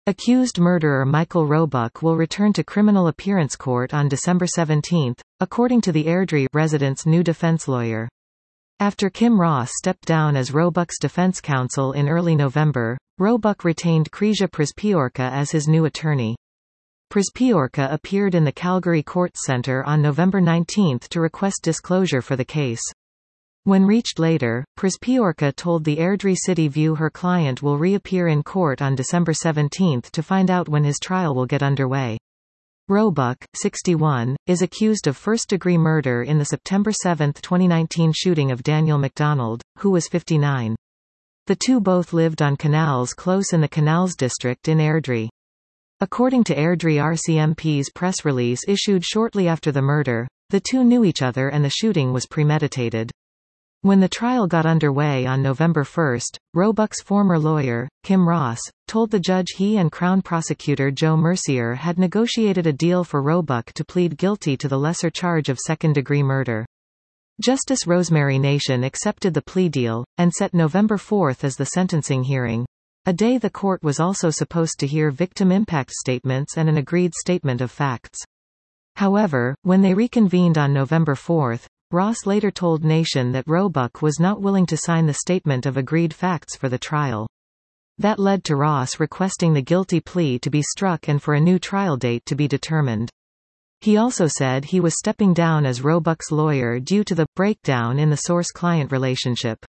Accused murderer Michael Roebuck will return to criminal appearance court on December 17, according to the Airdrie resident's new defense lawyer. After Kim Ross stepped down as Roebuck's defense counsel in early November, Roebuck retained Krzysztof Przyspiorka as his new attorney. Przyspiorka appeared in the Calgary Courts Centre on November 19 to request disclosure for the case. When reached later, Przyspiorka told the Airdrie City View her client will reappear in court on December 17 to find out when his trial will get underway. Roebuck, 61, is accused of first-degree murder in the September 7, 2019 shooting of Daniel MacDonald, who was 59. The two both lived on Canals Close in the Canals district in Airdrie. According to Airdrie RCMP's press release issued shortly after the murder, the two knew each other and the shooting was premeditated. When the trial got underway on November 1, Roebuck's former lawyer, Kim Ross, told the judge he and Crown Prosecutor Joe Mercier had negotiated a deal for Roebuck to plead guilty to the lesser charge of second-degree murder. Justice Rosemary Nation accepted the plea deal, and set November 4 as the sentencing hearing. A day the court was also supposed to hear victim impact statements and an agreed statement of facts. However, when they reconvened on November 4, Ross later told Nation that Roebuck was not willing to sign the statement of agreed facts for the trial. That led to Ross requesting the guilty plea to be struck and for a new trial date to be determined. He also said he was stepping down as Roebuck's lawyer due to the breakdown in the source-client relationship.